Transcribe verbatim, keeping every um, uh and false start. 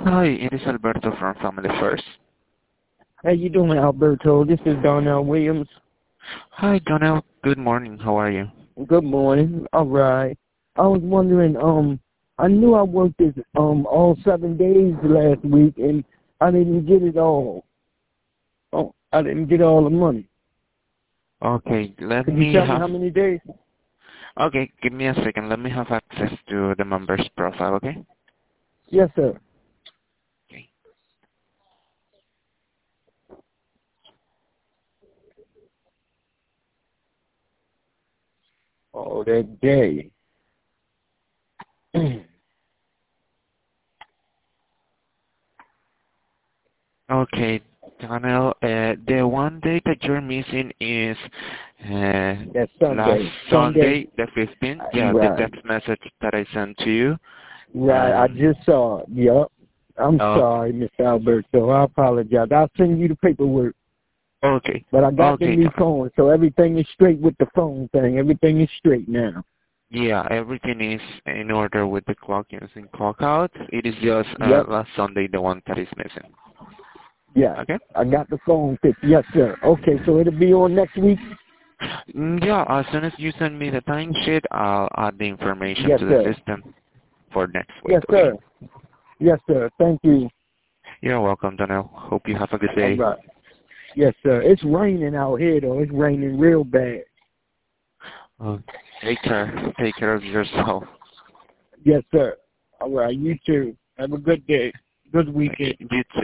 Hi, it is Alberto from Family First. How you doing, Alberto? This is Darnell Williams. Hi, Donnell. Good morning. How are you? Good morning. All right. I was wondering, um, I knew I worked this um all seven days last week, and I didn't get it all. Oh, I didn't get all the money. Okay, let Could me you tell have... me how many days? Okay, give me a second. Let me have access to the member's profile, okay? Yes, sir. Okay. Oh, that day. Okay, Donnell, uh, the one day that you're missing is uh, That last Sunday. Sunday. Sunday, the fifteenth. Yeah, the Right. text message that I sent to you. Right. I Um, just saw it. Yup. I'm okay. sorry, Mister Alberto. I apologize. I'll send you the paperwork. Okay. But I got the Okay, new Donnell. phone, so everything is straight with the phone thing. Everything is straight now. Yeah, everything is in order with the clock in and clock out. It is just uh, Yep. last Sunday the one that is missing. Yeah. Okay? I got the phone fixed. Yes, sir. Okay, so it'll be on next week? Mm, Yeah, as soon as you send me the timesheet, I'll add the information Yes, to the sir. system for next week, Yes, okay? sir. Yes, sir. Thank you. You're welcome, Donnell. Hope you have a good All day. right. Yes, sir. It's raining out here, though. It's raining real bad. Uh, take care. Take care of yourself. Yes, sir. All right. You too. Have a good day. Good Okay, weekend. you too.